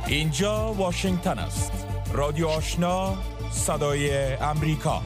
اینجا واشنگتن است. رادیو آشنا، صدای امریکا.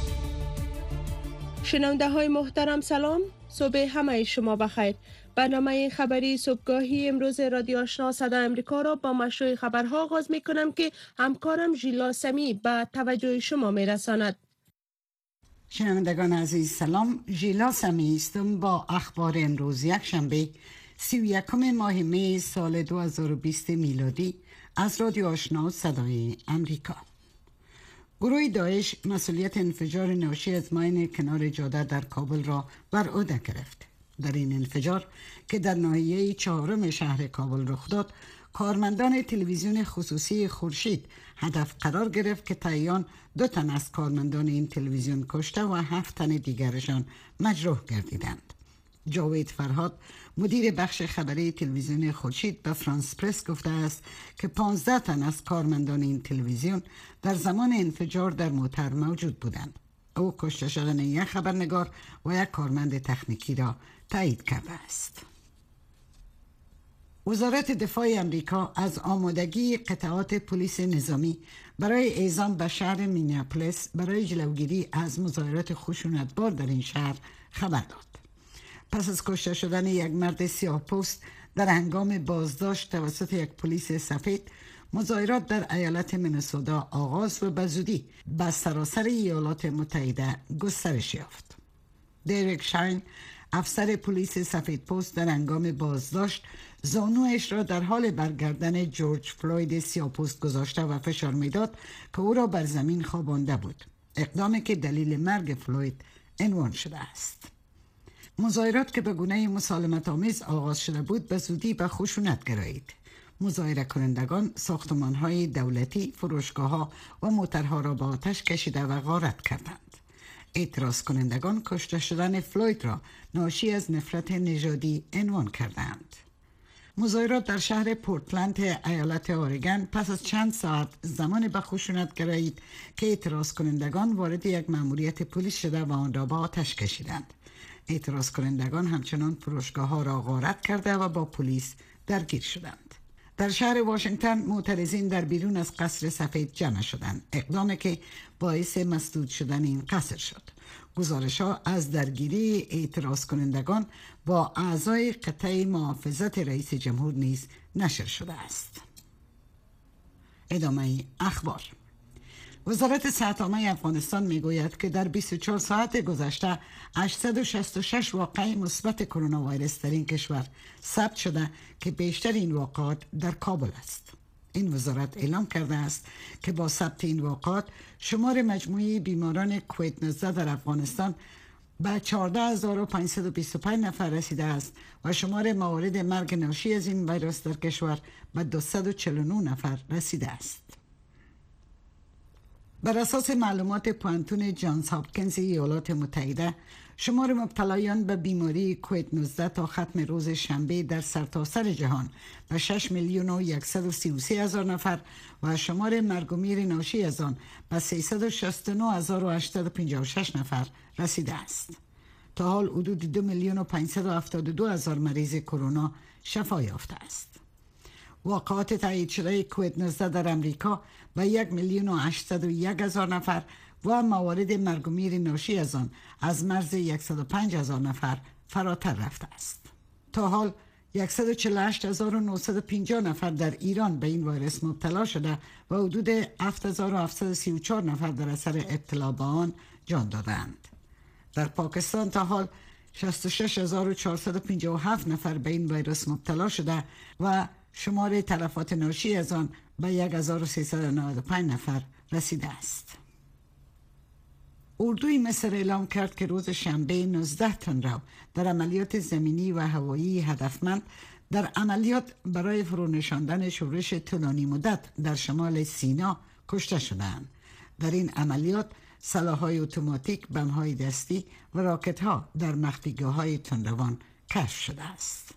شنونده های محترم سلام، صبح همه شما بخیر. برنامه خبری صبحگاهی امروز رادیو آشنا صدای امریکا را با مشروع خبرها آغاز می کنم که همکارم ژیلا سمی به توجه شما می رساند. شنوندگان عزیز سلام، ژیلا سمی هستم با اخبار امروز یکشنبه 31 ماه می سال 2020 میلادی از رادیو آشنا صدای امریکا. گروه داعش مسئولیت انفجار ناشی از ماین کنار جاده در کابل را بر عهده گرفت. در این انفجار که در ناحیه چهارم شهر کابل رخ داد، کارمندان تلویزیون خصوصی خورشید هدف قرار گرفت که طیان 2 تن از کارمندان این تلویزیون کشته و 7 تن دیگرشان مجروح گردیدند. جاوید فرهاد مدیر بخش خبری تلویزیون خورشید به فرانس پرس گفته است که 15 تن از کارمندان این تلویزیون در زمان انفجار در موتر موجود بودند. او کشته شدن یک خبرنگار و یک کارمند تکنیکی را تایید کرده است. وزارت دفاع امریکا از آمادگی قطعات پلیس نظامی برای اعزام به شهر مینیاپولیس برای جلوگیری از مظاهرات خشونتبار در این شهر خبر داد. پس از کشته شدن یک مرد سیاه‌پوست در هنگام بازداشت توسط یک پلیس سفید، مظاهرات در ایالت مینسوتا آغاز و به زودی به سراسر ایالات متحده گسترش یافت. دیریک شاین، افسر پلیس سفیدپوست، در هنگام بازداشت زانویش را در حال برگردن جورج فلوید سیاه‌پوست گذاشته و فشار میداد که او را بر زمین خوابانده بود، اقدامی که دلیل مرگ فلوید عنوان شده است. مظاهرات که به گونه مسالمت آمیز آغاز شده بود به زودی به خشونت گرایید. مظاهره کنندگان ساختمان‌های دولتی، فروشگاه‌ها و موترها را با آتش کشیده و غارت کردند. اعتراض کنندگان کشته شدن فلوید را ناشی از نفرت نژادی عنوان کردند. مظاهرات در شهر پورتلند ایالت اورگان پس از چند ساعت زمان به خشونت گرایید که اعتراض کنندگان وارد یک مأموریت پلیس شده و آن را با آتش کشیدند. اعتراض کنندگان همچنان فروشگاه‌ها را غارت کرده و با پلیس درگیر شدند. در شهر واشنگتن معترضین در بیرون از قصر سفید جمع شدند، اقدامی که باعث مسدود شدن این قصر شد. گزارش‌ها از درگیری اعتراض کنندگان با اعضای قطعه محافظت رئیس جمهور نیز نشر شده است. ادامه اخبار. وزارت صحت عامه افغانستان میگوید که در 24 ساعت گذشته 866 واقعه مثبت کرونا ویروس در این کشور ثبت شده که بیشتر این واقعات در کابل است. این وزارت اعلام کرده است که با ثبت این واقعات شمار مجموعی بیماران کووید 19 در افغانستان به 14525 نفر رسیده است و شمار موارد مرگ ناشی از این ویروس در کشور به 249 نفر رسیده است. بر اساس معلومات پوانتون جانز هاپکینز ایالات متحده، شمار مبتلایان به بیماری کووید 19 تا ختم روز شنبه در سرتاسر جهان به 6,133,000 نفر و شمار مرگ و میر ناشی از آن به 369,856 نفر رسیده است. تا حال حدود 2,572,000 مریض کرونا شفا یافته است. واقعات تایید شده کووید 19 در امریکا به 1,801,000 نفر و موارد مرگ و میر ناشی از آن از مرز 105,000 نفر فراتر رفته است. تا حال 148,950 نفر در ایران به این ویروس مبتلا شده و حدود 7,734 نفر در اثر ابتلا به آن جان دادند. در پاکستان تا حال 66,457 نفر به این ویروس مبتلا شده و شمار تلفات ناشی از آن به 1,395 نفر رسیده است. اردوی مصر اعلام کرد که روز شنبه 19 تن را در عملیات زمینی و هوایی هدفمند در عملیات برای فرونشاندن شورش طولانی مدت در شمال سینا کشته شدند. در این عملیات سلاح‌های اتوماتیک، بم‌های دستی و راکت‌ها در مخفیگاه‌های تندروان کشف شده است.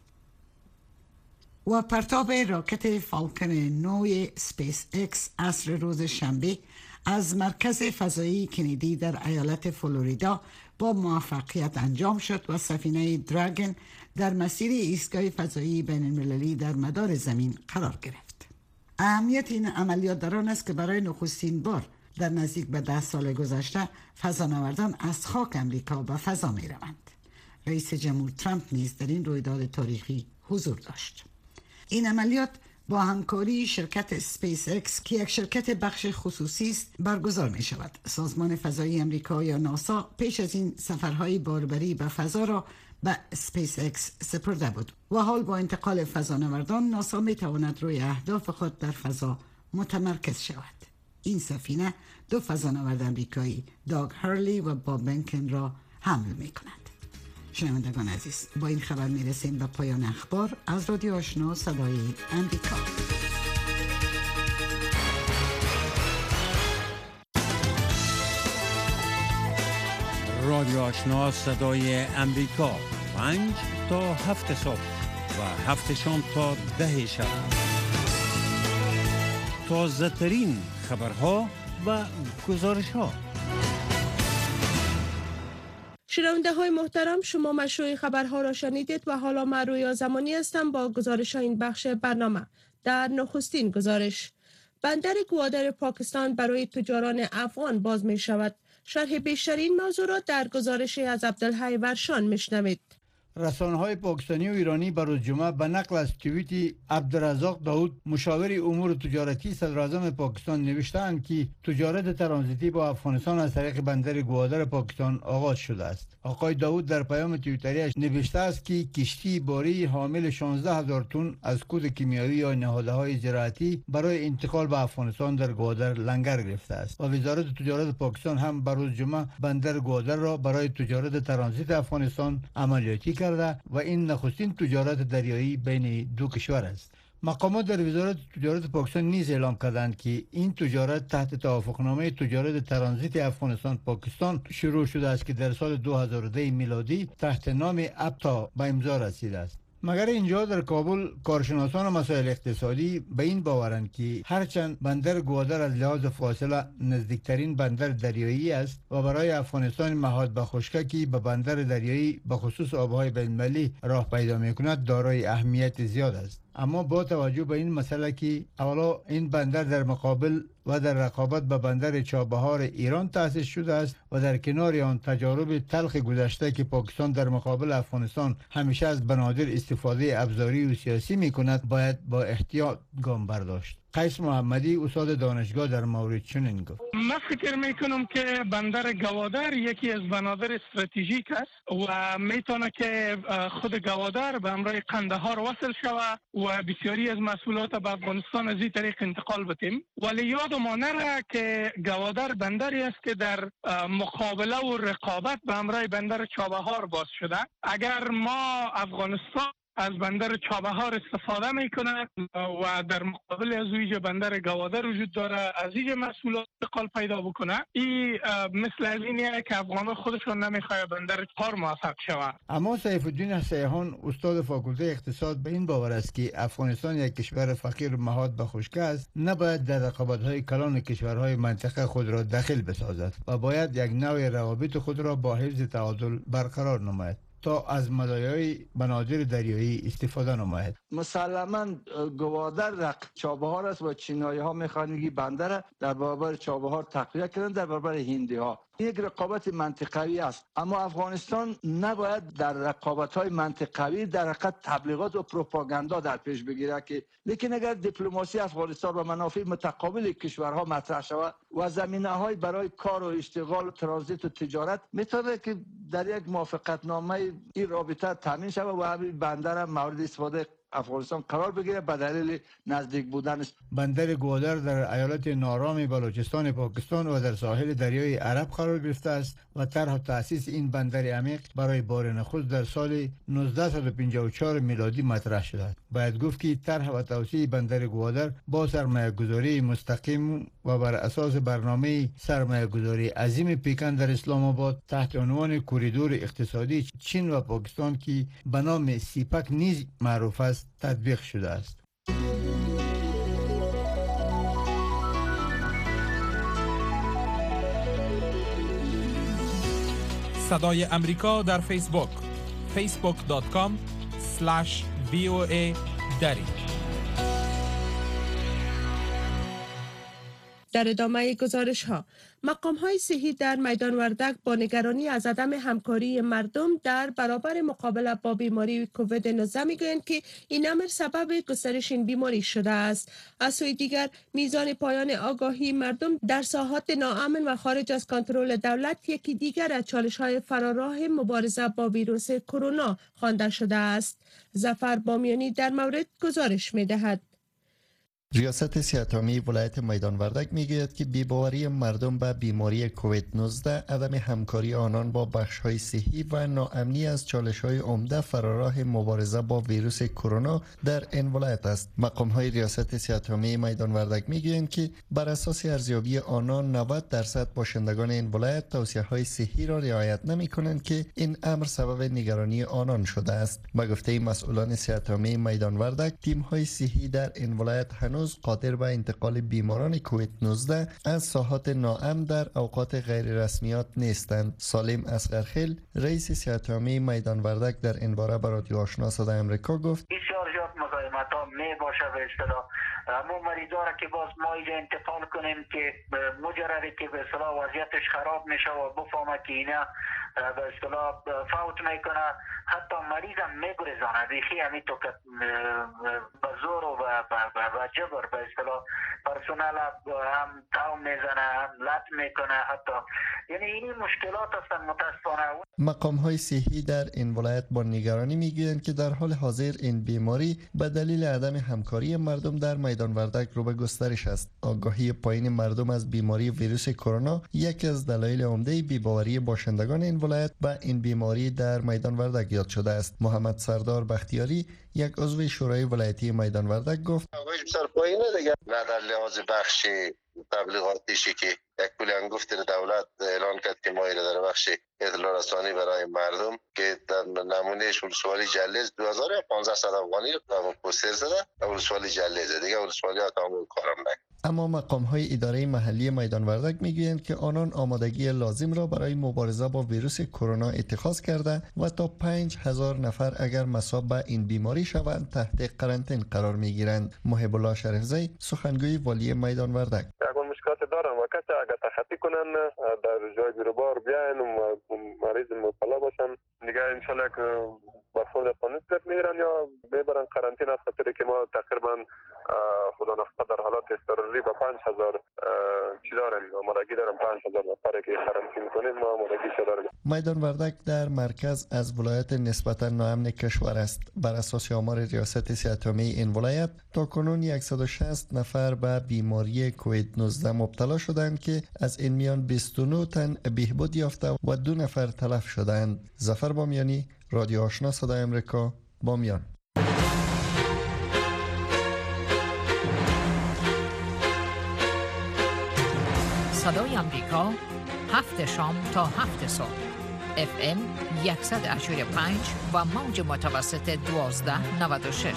و پرتاب راکت فالکن 9 سپیس اکس عصر روز شنبه از مرکز فضایی کندی در ایالت فلوریدا با موفقیت انجام شد و سفینه دراگن در مسیر ایستگاه فضایی بین المللی در مدار زمین قرار گرفت. اهمیت این عملیات در آن است که برای نخستین بار در نزدیک به 10 سال گذشته فضانوردان از خاک امریکا به فضا می روند. رئیس جمهور ترامپ نیز در این رویداد تاریخی حضور داشت. این عملیات با همکاری شرکت سپیس اکس که یک شرکت بخش خصوصی است برگزار می شود. سازمان فضایی امریکا یا ناسا پیش از این سفرهای باربری به فضا را به سپیس اکس سپرده بود و حال با انتقال فضانوردان ناسا می تواند روی اهداف خود در فضا متمرکز شود. این سفینه 2 فضانورد امریکایی داگ هرلی و باب بنکن را حمل می کند. شنوندگان عزیز، با این خبر می رسیم به پایان اخبار از رادیو آشنا صدای امریکا. رادیو آشنا صدای امریکا 5 تا 7 صبح و 7 شام تا 10 شب. تازه ترین خبرها و گزارش ها. شنونده های محترم، شما مشروع خبرها را شنیدید و حالا من رویا زمانی هستم با گزارش این بخش برنامه. در نخستین گزارش، بندر گوادر پاکستان برای تجاران افغان باز می شود. شرح بیشترین موضوع را در گزارش از عبدالحی ورشان میشنوید. رسانه‌های پاکستانی و ایرانی بروز جمعه به نقل از توییت عبدالرزاق داود مشاور امور تجارتی صدراعظم پاکستان نوشتند که تجارت ترانزیتی با افغانستان از طریق بندر گوادر پاکستان آغاز شده است. آقای داود در پیام توییتریش نوشته است که کشتی باری حامل 16,000 تن از کود کیمیایی یا نهادهای زراعتی برای انتقال به افغانستان در گوادر لنگر گرفته است و وزارت تجارت پاکستان هم بروز جمعه بندر گوادر را برای تجارت ترانزیت افغانستان عملیاتی کرده و این نخستین تجارت دریایی بین دو کشور است. مقامات در وزارت تجارت پاکستان نیز اعلام کردند که این تجارت تحت توافقنامه تجارت ترانزیت افغانستان پاکستان شروع شده است که در سال 2010 میلادی تحت نام ابتا به امضا رسیده است. مگر اینجا در کابل کارشناسان مسائل اقتصادی به این باورند که هرچند بندر گوادر از لحاظ فاصله نزدیکترین بندر دریایی است و برای افغانستان مهاد به خشکی به بندر دریایی به خصوص آبهای بین‌المللی راه پیدا می‌کند دارای اهمیت زیاد است، اما با توجه به این مسئله که اولا این بندر در مقابل و در رقابت به بندر چابهار ایران تأسیس شده است و در کنار آن تجارب تلخ گذشته که پاکستان در مقابل افغانستان همیشه از بنادر استفاده ابزاری و سیاسی می کند، باید با احتیاط گام برداشت. قیس محمدی استاد دانشگاه در مورد چنین گفت: من فکر میکنم که بندر گوادر یکی از بنادر استراتژیک است و میتونه که خود گوادر به همراه قندهار وصل شود و بسیاری از محصولات به افغانستان از این طریق انتقال بتیم. ولی یادمان نره که گوادر بندری است که در مقابله و رقابت به همراه بندر چابهار باز شده. اگر ما افغانستان از بندر چابهار استفاده میکنه و در مقابل از ویژه بندر گوادر وجود داره از اینجا محصولات انتقال پیدا بکنه، این مثل از اینه که افغانان خودشون نمیخواه بندر چابهار موفق شود. اما سیف الدین سیحان استاد فاکولته اقتصاد به این باور است که افغانستان یک کشور فقیر و مهاد به خشکی است، نباید در رقابت‌های کلان کشورهای منطقه خود را دخیل بسازد و باید یک نوع روابط خود را با حفظ تعادل برقرار نماید تا از مزایای بنادر دریایی استفاده نماید. مسلما گوادر چابهار است و چینایی ها میخوان بندر در برابر چابهار تقویت کردن در برابر هندی ها. یک رقابت منطقوی است، اما افغانستان نباید در رقابت های منطقوی در حقیقت تبلیغات و پروپاگاندا در پیش بگیره که لیکن اگر دیپلماسی افغانستان و منافع متقابل کشورها مطرح شود و زمینه های برای کار و اشتغال و ترانزیت و تجارت میتونه که در یک موافقتنامه این رابطه تامین شود و همین بندر هم مورد استفاده افغانستان قرار بگیره به دلیل نزدیک بودن است. بندر گوادر در ایالت نارام بلوچستان پاکستان و در ساحل دریای عرب قرار گرفته است و طرح تأسیس این بندر عمیق برای بار نخست در سال 1954 میلادی مطرح شده است. باید گفت که طرح و توسعه بندر گوادر با سرمایه‌گذاری مستقیم و بر اساس برنامه سرمایه‌گذاری عظیم پیکن در اسلام آباد تحت عنوان کوریدور اقتصادی چین و پاکستان که به نام سیپک نیز معروف است تطبیق شده است. صدای امریکا در فیسبوک facebook.com/VOA دری. در ادامه گزارش ها، مقام های صحی در میدان وردک با نگرانی از عدم همکاری مردم در برابر مقابله با بیماری کووید 19 میگویند که این امر سبب گسترش این بیماری شده است. از سوی دیگر میزان پایان آگاهی مردم در ساحات ناامن و خارج از کنترل دولت یکی دیگر از چالش های فراراه مبارزه با ویروس کرونا خوانده شده است. ظفر بامیانی در مورد گزارش می‌دهد. ریاست صحت‌عامه ولایت میدان وردک میگوید که بی‌باوری مردم به بیماری کووید 19 عدم همکاری آنان با بخش‌های صحی و ناامنی از چالش‌های عمده فراراه مبارزه با ویروس کرونا در این ولایت است. مقام‌های ریاست صحت‌عامه میدان وردک میگویند که بر اساس ارزیابی آنان 90% باشندگان این ولایت توصیه‌های صحی را رعایت نمی‌کنند که این امر سبب نگرانی آنان شده است. به گفته مسئولان صحت‌عامه میدان وردک، تیم‌های صحی در این ولایت هنوز قادر به انتقال بیماران کووید 19 از ساحات ناامن در اوقات غیر رسمیات نیستند. سالم اصغرخیل رئیس صحت‌عامه میدان وردک در این باره به رادیو آشنا صدای آمریکا گفت: بسیار زیاد مزاحمت ها می باشه به اصطلاح همون مریضا را که باز ما اینجا انتقال کنیم که مجرد که به اصطلاح وضعیتش خراب میشه و بفهمه که اینا به اصطلاح فوت میکنه، حتی مریض هم میگریزانه بیخی همین تو که به زور و به جبر به اصطلاح پرسنل هم تاو میزنه، هم لط میکنه حتی، یعنی این مشکلات هستن متاسفانه. مقام های صحی در این ولایت با نگرانی میگویند که در حال حاضر این بیماری به دلیل عدم همکاری مردم در میدان وردک رو به گسترش است. آگاهی پایین مردم از بیماری ویروس کرونا یکی از دلایل عمده بی‌باوری باشندگان این ولایت به این بیماری در میدان وردک یاد شده است. محمد سردار بختیاری، یک عضو شورای ولایتی میدان وردک گفت: آگاهی بسیار پایینه دیگه، نه در لحاظ بخش تبلیغاتیشی که یک کلی انگفت دولت اعلان کرد که ما ایره در بخش اطلاع رسانی برای مردم که در نمونهش ولسوالی جلز 2500 افغانی رو پوستر زده، ولسوالی جلزه دیگه، ولسوالی ها تمام کارم نکنه. اما مقام های اداره محلی میدان وردک میگویند که آنان آمادگی لازم را برای مبارزه با ویروس کرونا اتخاذ کرده و تا 5000 نفر اگر مصاب به این بیماری شوند تحت قرنطینه قرار میگیرند. محب الله شریفزی، سخنگوی والی میدان وردک: مشکلات دارن و کسی اگر تخطی کنن در جای بیروبار بیاین و مریض مبتلا باشن دیگه انشالله که برخورد قانونی صورت میگیرن یا میبرن قرنطینه، از خاطر که ما تقریبا خدا نخواهد در حالات اضطراری با 5000 چی داریم، آمادگی داریم 5000 نفر که قرنطینه کنیم، ما آمادگی داریم. میدان وردک در مرکز از ولایت نسبتا ناامن کشور است. بر اساس آمار ریاست صحت‌عامه این ولایت تا کنون 160 نفر به بیماری کووید 19 مبتلا شدند که از این میان 29 تن بهبود یافته و 2 نفر تلف شدند. ظفر بامیانی، رادیو آشنا صدای آمریکا، بامیان. صدای آمریکا، 7 شام تا 7 صبح، FM 185 و موج متوسط 1296.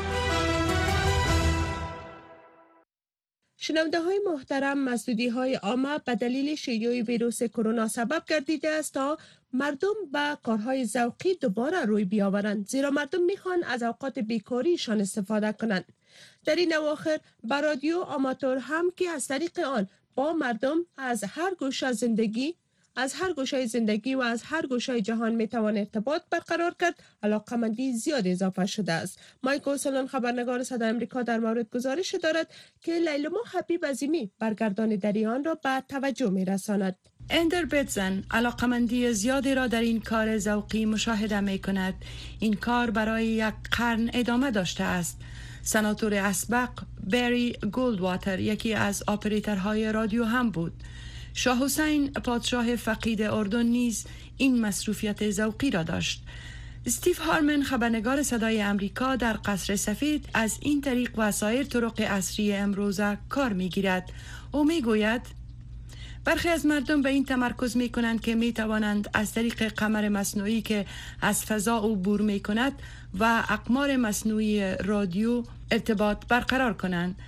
شنونده های محترم، مسدودی های عامه به دلیل شیوع ویروس کرونا سبب گردیده است تا مردم به کارهای ذوقی دوباره روی بیاورند، زیرا مردم میخوان از اوقات بیکاریشان استفاده کنند. در این اواخر به رادیو آماتور هم که از طریق آن با مردم از هر گوشه زندگی و از هر گوشه جهان میتوان ارتباط برقرار کرد، علاقمندی زیاد اضافه شده است. مایکل سلون، خبرنگار صدای آمریکا، در مورد گزارش دارد که لیلما حبیب عظیمی برگردان دریان را به توجه میرساند. اندر بیتزن علاقمندی زیادی را در این کار ذوقی مشاهده می کند. این کار برای 1 قرن ادامه داشته است. سناتور اسبق بری گولدواتر یکی از آپریتورهای رادیو هم بود. شاه حسین پادشاه فقید اردن نیز این مصروفیت ذوقی را داشت. استیو هارمن، خبرنگار صدای آمریکا، در قصر سفید از این طریق و سایر طرق عصری امروزه کار می‌گیرد. او می‌گوید برخی از مردم به این تمرکز می کنند که می توانند از طریق قمر مصنوعی که از فضا عبور می کند و اقمار مصنوعی رادیو ارتباط برقرار کنند.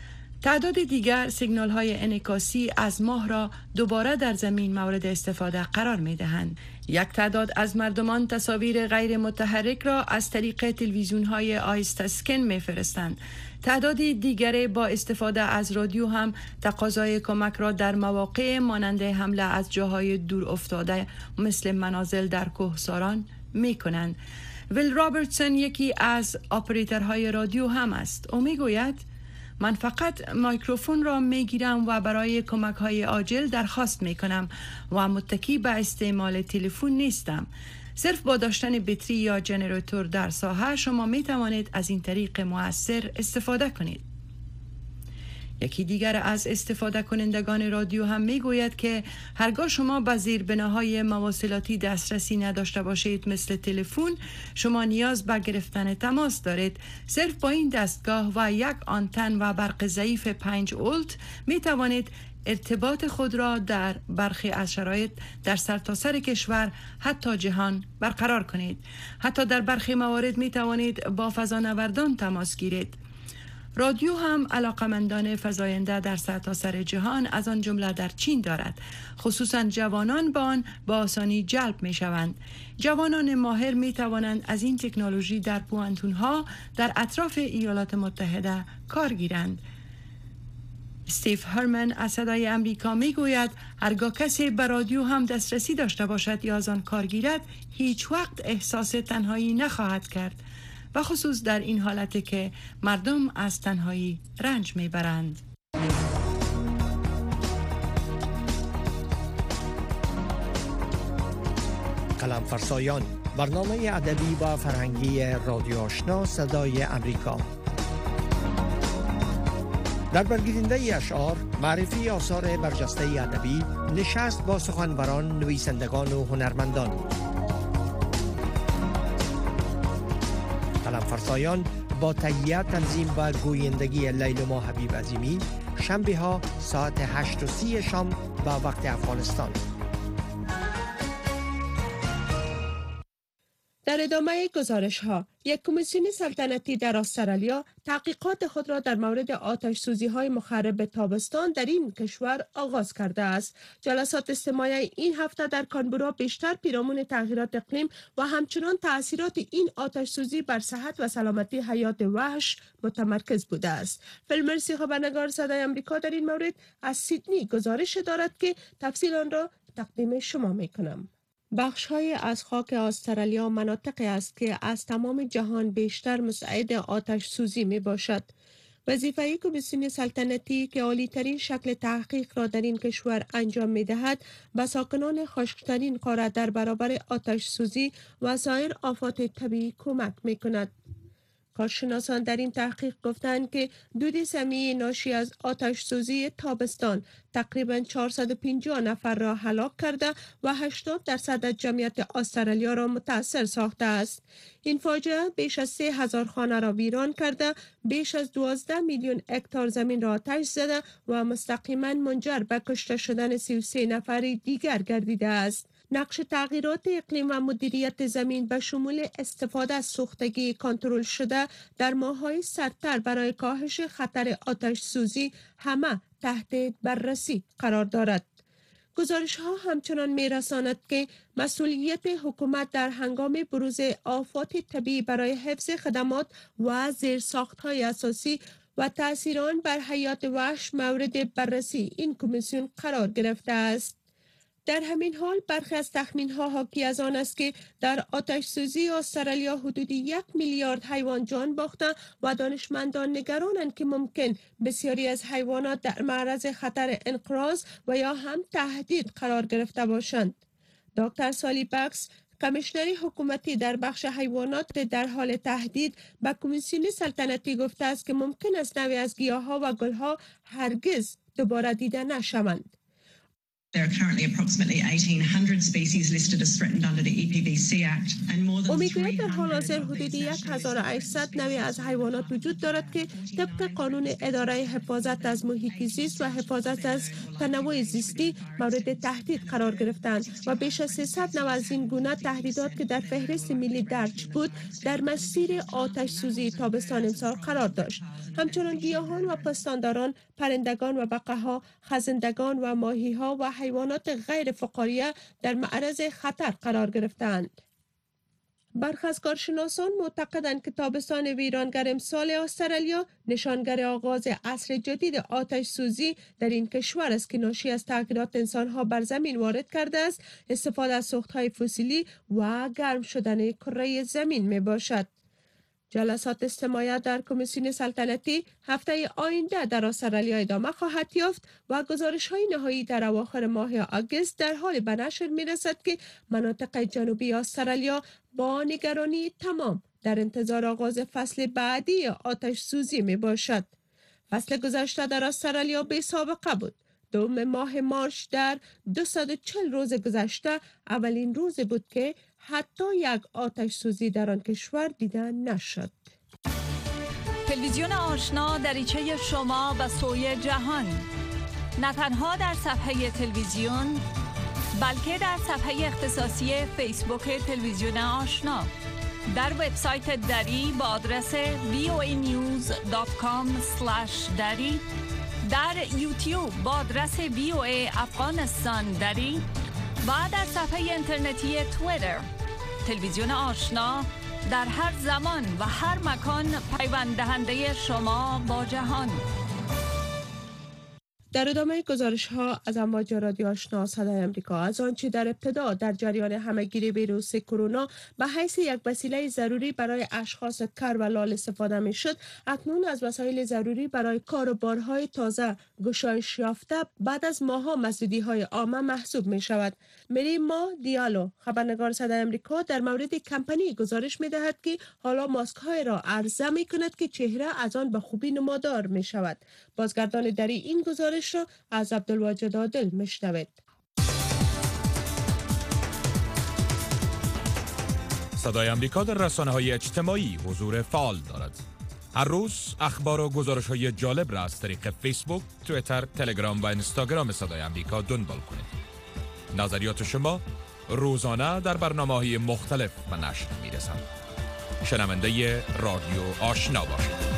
تعداد دیگر سیگنال های انعکاسی از ماه را دوباره در زمین مورد استفاده قرار می دهند. یک تعداد از مردمان تصاویر غیر متحرک را از طریق تلویزیون های آیست اسکن می فرستند. تعدادی دیگر با استفاده از رادیو هم تقاضای کمک را در مواقع مانند حمله از جاهای دور افتاده مثل منازل در کوهساران می کنند. ویل رابرتسون یکی از اپراتورهای رادیو هم است. او می گوید من فقط میکروفون را می گیرم و برای کمک های عاجل درخواست می کنم و متکی به استعمال تلفن نیستم. صرف با داشتن بطری یا جنراتور در ساحه شما می توانید از این طریق مؤثر استفاده کنید. یکی دیگر از استفاده کنندگان رادیو هم می گوید که هرگاه شما به زیربناهای مواصلاتی دسترسی نداشته باشید مثل تلفن، شما نیاز به گرفتن تماس دارید. صرف با این دستگاه و یک آنتن و برق ضعیف 5 ولت می توانید ارتباط خود را در برخی از شرایط در سرتاسر کشور حتی جهان برقرار کنید. حتی در برخی موارد می توانید با فضانوردان تماس گیرید. رادیو هم علاقمندان فزاینده در سرتاسر جهان از آن جمله در چین دارد. خصوصا جوانان با آن با آسانی جلب می شوند. جوانان ماهر می توانند از این تکنولوژی در پوانتونها در اطراف ایالات متحده کار گیرند. استیو هرمن از صدای امریکا می گوید هرگاه کسی به رادیو هم دسترسی داشته باشد یا از آن کار گیرد هیچ وقت احساس تنهایی نخواهد کرد، و خصوص در این حالت که مردم از تنهایی رنج میبرند. قلم فرسایان، برنامه ادبی و فرهنگی رادیو آشنا صدای امریکا. در برگزیدنده اشعار، معرفی آثار برجسته ادبی، نشست با سخنوران، نویسندگان و هنرمندان. قلم فرسایان با تهیه، تنظیم و گویندگی لیلما حبیب عظیمی، شنبه ها ساعت 8:30 شام به وقت افغانستان. در ادامه گزارش ها، یک کمیسیون سلطنتی در استرالیا تحقیقات خود را در مورد آتش سوزی های مخرب تابستان در این کشور آغاز کرده است. جلسات استماعی این هفته در کانبرا بیشتر پیرامون تغییرات اقلیم و همچنان تاثیرات این آتش سوزی بر صحت و سلامتی حیات وحش متمرکز بوده است. فیلمرسی خبرنگار صدای آمریکا در این مورد از سیدنی گزارش دارد که تفصیل آن را تقدیم شما می کنم. بخش‌های از خاک استرالیا مناطقی است که از تمام جهان بیشتر مساعد آتش سوزی می باشد. وظیفه کمیسیون سلطنتی که عالی‌ترین شکل تحقیق را در این کشور انجام می دهد، به ساکنان خشک‌ترین قاره در برابر آتش سوزی و سایر آفات طبیعی کمک می کند. کارشناسان در این تحقیق گفتند که دود سمی ناشی از آتش سوزی تابستان تقریباً 450 نفر را هلاک کرده و 80% از جمعیت استرالیا را متاثر ساخته است. این فاجعه بیش از 3000 خانه را ویران کرده، بیش از 12 میلیون هکتار زمین را آتش زده و مستقیما منجر به کشته شدن 33 نفر دیگر گردیده است. نقش تغییرات اقلیم و مدیریت زمین به شمول استفاده از سوختگی کنترل شده در ماه‌های سردتر برای کاهش خطر آتش سوزی همه تحت بررسی قرار دارد. گزارش ها همچنان می رساند که مسئولیت حکومت در هنگام بروز آفات طبیعی برای حفظ خدمات و زیرساخت های اساسی و تأثیر آن بر حیات وحش مورد بررسی این کمیسیون قرار گرفته است. در همین حال برخی از تخمین‌ها حاکی از آن است که در آتش سوزی استرالیا حدود 1 میلیارد حیوان جان باخته و دانشمندان نگرانند که ممکن بسیاری از حیوانات در معرض خطر انقراض و یا هم تهدید قرار گرفته باشند. دکتر سالی بکس، کمیشنر حکومتی در بخش حیوانات در حال تهدید، به کمیسیون سلطنتی گفته است که ممکن است نوعی از گیاه‌ها و گل‌ها هرگز دوباره دیده نشوند. There are currently approximately 1,800 species listed as threatened under the EPBC Act and more than میگوید در حال حاضر حدود 1800 نوع از حیوانات وجود دارد که طبق قانون اداره حفاظت از محیط زیست و حفاظت از تنوع زیستی مورد تهدید قرار گرفتند و بیش از 300 نوع از این گونه تهدیدات که در فهرست ملی درج بود در مسیر آتش سوزی تابستان امسال قرار داشت. همچنان گیاهان و پستانداران، پرندگان و بقها، خزندگان و ماهی‌ها و حیوانات غیر فقاریه در معرض خطر قرار گرفتند. برخی از کارشناسان معتقدند که تابستان ویرانگر امسال استرالیا نشانگر آغاز عصر جدید آتش سوزی در این کشور است که ناشی از تغییرات انسان‌ها بر زمین وارد کرده است، استفاده از سوخت‌های فسیلی و گرم شدن کره زمین می باشد. جلسات استماعی در کمیسیون سلطنتی هفته آینده در استرالیا ادامه خواهد یافت و گزارش‌های نهایی در اواخر ماه آگوست در حال به نشر می‌رسد که مناطق جنوبی استرالیا با نگرانی تمام در انتظار آغاز فصل بعدی آتش سوزی میباشد. فصل گذشته در استرالیا بی سابقه بود. دوم ماه مارچ در 240 روز گذشته اولین روز بود که حتی یک آتش سوزی در آن کشور دیده نشد. تلویزیون آشنا دریچه شما به سوی جهان، نه تنها در صفحه تلویزیون بلکه در صفحه اختصاصی فیسبوک تلویزیون آشنا، در وبسایت دری با آدرس voanews.com/dari، در یوتیوب با آدرس VOA افغانستان دری و در صفحه اینترنتی توییتر. تلویزیون آشنا در هر زمان و هر مکان پیوند دهنده شما با جهان. در ادامه گزارش ها از امواج رادیو آشنا صدای آمریکا، از آنچه در ابتدا در جریان همهگیری ویروس کرونا به حیث یک وسیله ضروری برای اشخاص کر و لال استفاده می شد، اکنون از وسایل ضروری برای کار و بارهای تازه گشایش یافته بعد از ماه‌ها مسدودی های عامه محسوب می شود. مریما دیالو، خبرنگار صدای آمریکا، در مورد کمپانی گزارش می دهد که حالا ماسک های را عرضه می کند که چهره از آن به خوبی نمادار می شود. بازگردان دری این گزارش را از عبدالواجد عادل میشنوید. صدای آمریکا در رسانه‌های اجتماعی حضور فعال دارد. هر روز اخبار و گزارش‌های جالب را از طریق فیسبوک، توییتر، تلگرام و اینستاگرام صدای آمریکا دنبال کنید. نظریات شما روزانه در برنامه‌های مختلف به نشر می‌رسد. شنونده رادیو آشنا باشید.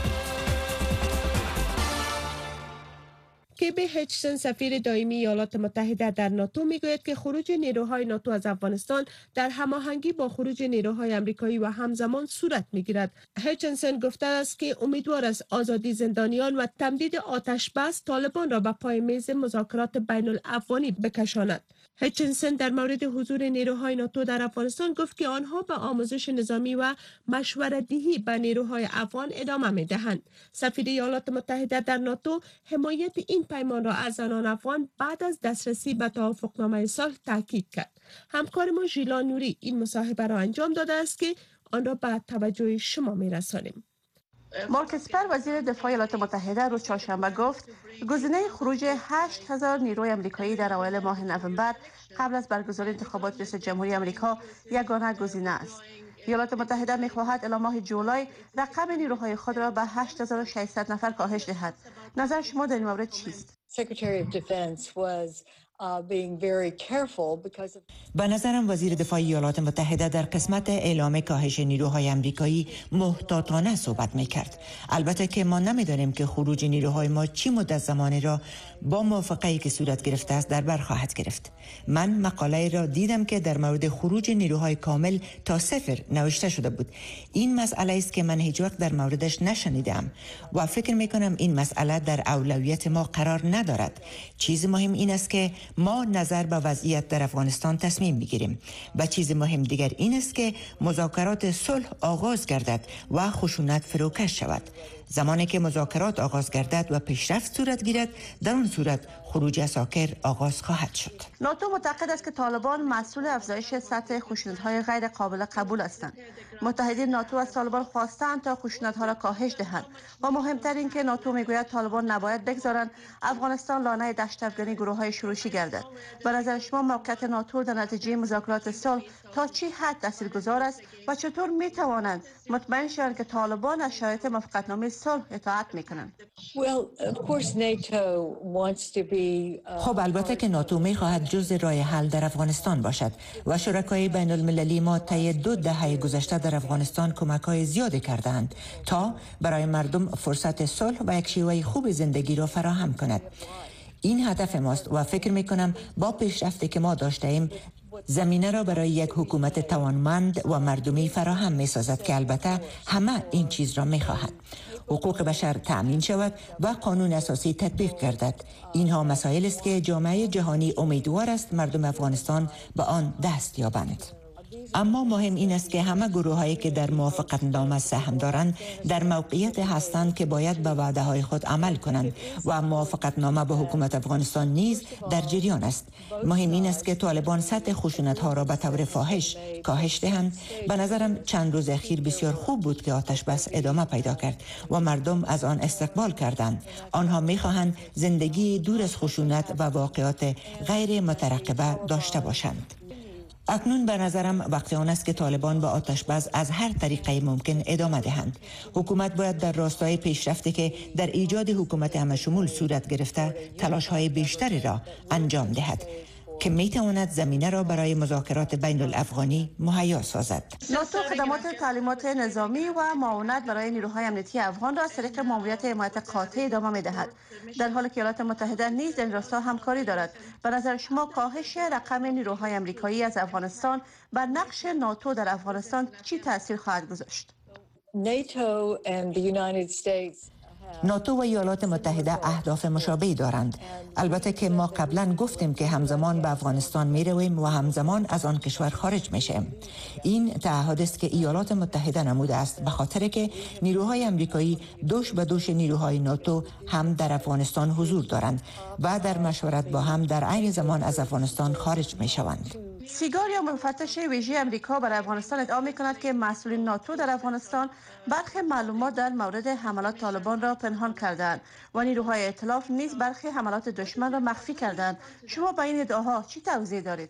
کیبی هچسن، سفیر دائمی ایالات متحده در ناتو، میگوید که خروج نیروهای ناتو از افغانستان در هماهنگی با خروج نیروهای آمریکایی و همزمان صورت میگیرد. هچسن گفته است که امیدوار است آزادی زندانیان و تمدید آتش بس طالبان را به پای میز مذاکرات بین الافغانی بکشاند. هچنسن در مورد حضور نیروهای ناتو در افغانستان گفت که آنها به آموزش نظامی و مشورت‌دهی به نیروهای افغان ادامه می‌دهند. سفیر ایالات متحده در ناتو حمایت این پیمان را از زنان افغان بعد از دسترسی به توافقنامه صلح تاکید کرد. همکار ما ژیلا نوری این مصاحبه را انجام داده است که آن را به توجه شما می‌رسانیم. مارک اسپر، وزیر دفاع ایالات متحده، روز چهارشنبه گفت گزینه خروج 8000 نیروی آمریکایی در اوایل ماه نوامبر قبل از برگزاری انتخابات ریاست جمهوری آمریکا یگانه گزینه است. ایالات متحده می‌خواهد الی ماه جولای رقم نیروهای خود را به 8600 نفر کاهش دهد. نظر شما در این مورد چیست؟ به نظرم وزیر دفاع ایالات متحده در قسمت اعلام کاهش نیروهای آمریکایی محتاطانه صحبت می‌کرد. البته که ما نمی‌دانیم که خروج نیروهای ما چی مدت زمانی را با موافقه‌ای که صورت گرفته است در بر خواهد گرفت. من مقاله را دیدم که در مورد خروج نیروهای کامل تا صفر نوشته شده بود. این مسئله است که من هیچ وقت در موردش نشنیدم و فکر می‌کنم این مسئله در اولویت ما قرار ندارد. چیز مهم این است که ما نظر به وضعیت در افغانستان تصمیم میگیریم و چیز مهم دیگر این است که مذاکرات صلح آغاز گردد و خشونت فروکش شود. زمانی که مذاکرات آغاز گردد و پیشرفت صورت گیرد، در آن صورت خروج اساکر آغاز خواهد شد. ناتو معتقد است که طالبان مسئول افزایش سطح خشونت‌های غیر قابل قبول هستند. متحدین ناتو از طالبان خواستند تا خشونت‌ها را کاهش دهند و مهمتر این که ناتو میگوید طالبان نباید بگذارند افغانستان لانه دشت‌افغانی گروه‌های شورشی گردد. به نظر شما موقعیت ناتو در نتیجه مذاکرات صلح تا چه حد تاثیرگذار است و چطور می‌توانند مطمئن شوند که طالبان از شرایط موافقتنامه صلح اطاعت می‌کنند؟ خب البته که ناتو می‌خواهد جزء راه حل در افغانستان باشد و شرکای بین المللی ما طی 2 دهه گذشته در افغانستان کمک‌های زیادی کردند تا برای مردم فرصت صلح و یک شیوه خوب زندگی را فراهم کند. این هدف ماست و فکر می‌کنم با پیشرفتی که ما داشته ایم زمینه را برای یک حکومت توانمند و مردمی فراهم می‌سازد که البته همه این چیز را می‌خواهند. حقوق بشر تأمین شود و قانون اساسی تطبیق گردد. اینها مسائل است که جامعه جهانی امیدوار است مردم افغانستان به آن دست یابند. اما مهم این است که همه گروه‌هایی که در موافقتنامه سهم دارند در موقعیت هستند که باید به وعده‌های خود عمل کنند و موافقتنامه با حکومت افغانستان نیز در جریان است. مهم این است که طالبان سطح خشونت‌ها را به طور فاحش کاهش دهند. به نظرم چند روز اخیر بسیار خوب بود که آتش بس ادامه پیدا کرد و مردم از آن استقبال کردند. آنها می‌خواهند زندگی دور از خشونت و واقعات غیر مترقبه داشته باشند. اکنون به نظرم وقت آن است که طالبان با آتش بس از هر طریقه ممکن ادامه دهند. حکومت باید در راستای پیشرفتی که در ایجاد حکومت همشمول صورت گرفته تلاش‌های بیشتری را انجام دهد که میتواند زمینه را برای مذاکرات بین الافغانی مهیا سازد. ناتو خدمات تعلیمات نظامی و معاونت برای نیروهای امنیتی افغان را از طریق ماموریت حمایت قاطع ادامه می‌دهد، در حالی که ایالات متحده نیز در این راستا همکاری دارد. به نظر شما کاهش رقم نیروهای آمریکایی از افغانستان بر نقش ناتو در افغانستان چی تاثیر خواهد گذاشت؟ ناتو و ایالات متحده اهداف مشابهی دارند. البته که ما قبلا گفتیم که همزمان به افغانستان می رویم و همزمان از آن کشور خارج می شیم. این تعهد است که ایالات متحده نموده است، به خاطر که نیروهای آمریکایی دوش به دوش نیروهای ناتو هم در افغانستان حضور دارند و در مشورت با هم در عین زمان از افغانستان خارج می شوند. سیگار یا مفتش ویژه امریکا برای افغانستان ادعا می‌کند که مسئولین ناتو در افغانستان برخی معلومات در مورد حملات طالبان را پنهان کردند و نیروهای ائتلاف نیز برخی حملات دشمن را مخفی کردند. شما با این ادعاها چی توضیح دارید؟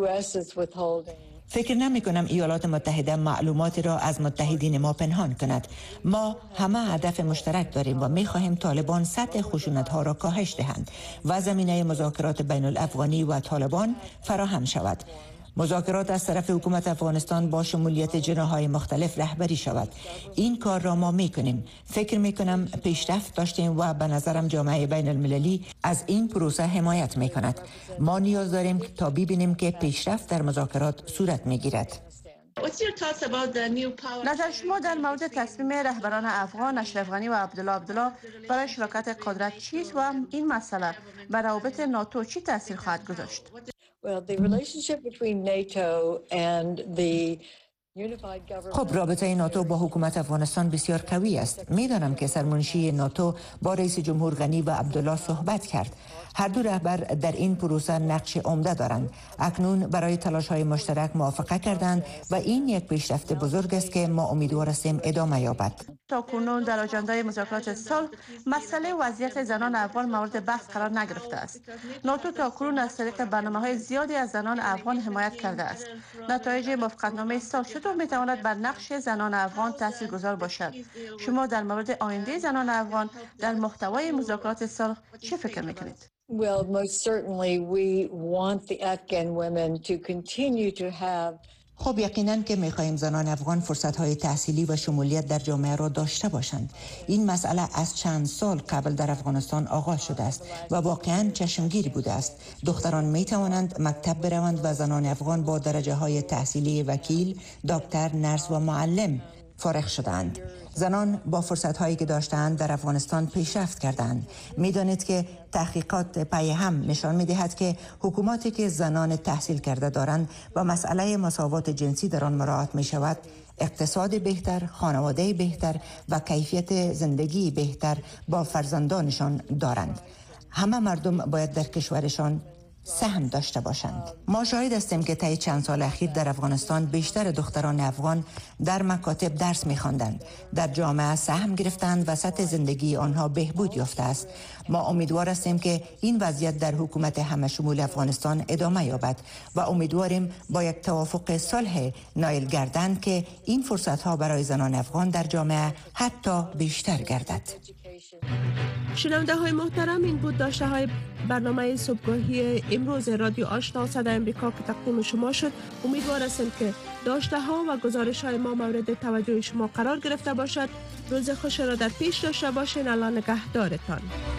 فکر نمی کنم ایالات متحده معلوماتی را از متحدین ما پنهان کند. ما همه هدف مشترک داریم و می خواهیم طالبان سطح خشونت ها را کاهش دهند و زمینه مذاکرات بین الافغانی و طالبان فراهم شود. مذاکرات از طرف حکومت افغانستان با شمولیت جناح‌های مختلف رهبری شود. این کار را ما می‌کنیم. فکر می‌کنم پیشرفت داشتیم و به نظرم جامعه بین المللی از این پروسه حمایت می‌کند. ما نیاز داریم تا ببینیم که پیشرفت در مذاکرات صورت می‌گیرد. نظر شما در مورد تصمیم رهبران افغان اشرف غنی و عبدالله برای شراکت قدرت چیست و این مسئله بر روابط ناتو چی تاثیر خواهد گذاشت؟ خب رابطه ناتو با حکومت افغانستان بسیار قوی است. میدانم که سرمنشی ناتو با رئیس جمهور غنی و عبدالله صحبت کرد. هر دو رهبر در این پروسه نقش عمده دارند. اکنون برای تلاش‌های مشترک موافقت کردند و این یک پیشرفت بزرگ است که ما امیدوار هستیم ادامه یابد. تاکنون در آژاندای مذاکرات صلح مسئله وضعیت زنان افغان مورد بحث قرار نگرفته است. ناتو تاکنون از طریق برنامه‌های زیادی از زنان افغان حمایت کرده است. نتایج موافقتنامه صلح چطور می‌تواند بر نقش زنان افغان تاثیرگذار باشد؟ شما در مورد آینده زنان افغان در محتوای مذاکرات صلح چه فکر می‌کنید؟ Well, most certainly we want the Afghan women to continue to have. خب یقیناً که می‌خواهیم زنان افغان فرصت‌های تحصیلی و شمولیت در جامعه را داشته باشند. این مسئله از چند سال قبل در افغانستان آغاز شده است و واقعاً چشمگیر بوده است. دختران می‌توانند مکتب بروند و زنان افغان با درجه‌های تحصیلی وکیل، دکتر، نرس و معلم فارغ شدند. زنان با فرصت‌هایی که داشتند در افغانستان پیشرفت کردند. می‌دانید که تحقیقات پی هم نشان می‌دهد که حکوماتی که زنان تحصیل کرده دارند و مسئله مساوات جنسی در آن مراعات می‌شود، اقتصاد بهتر، خانواده بهتر و کیفیت زندگی بهتر با فرزندانشان دارند. همه مردم باید در کشورشان سهم داشته باشند. ما شاهد هستیم که طی چند سال اخیر در افغانستان بیشتر دختران افغان در مکاتب درس می‌خواندند، در جامعه سهم گرفتند و سطح زندگی آنها بهبود یافته است. ما امیدوار هستیم که این وضعیت در حکومت همه شمول افغانستان ادامه یابد و امیدواریم با یک توافق صلح نایل گردند که این فرصت‌ها برای زنان افغان در جامعه حتی بیشتر گردد. شنونده های محترم، این بود داشته های برنامه صبحگاهی امروز رادیو آشنا صدای امریکا که تقدیم شما شد. امیدوار هستیم که داشته ها و گزارش های ما مورد توجه شما قرار گرفته باشد. روز خوش را در پیش داشته باشین. الله نگهدارتان.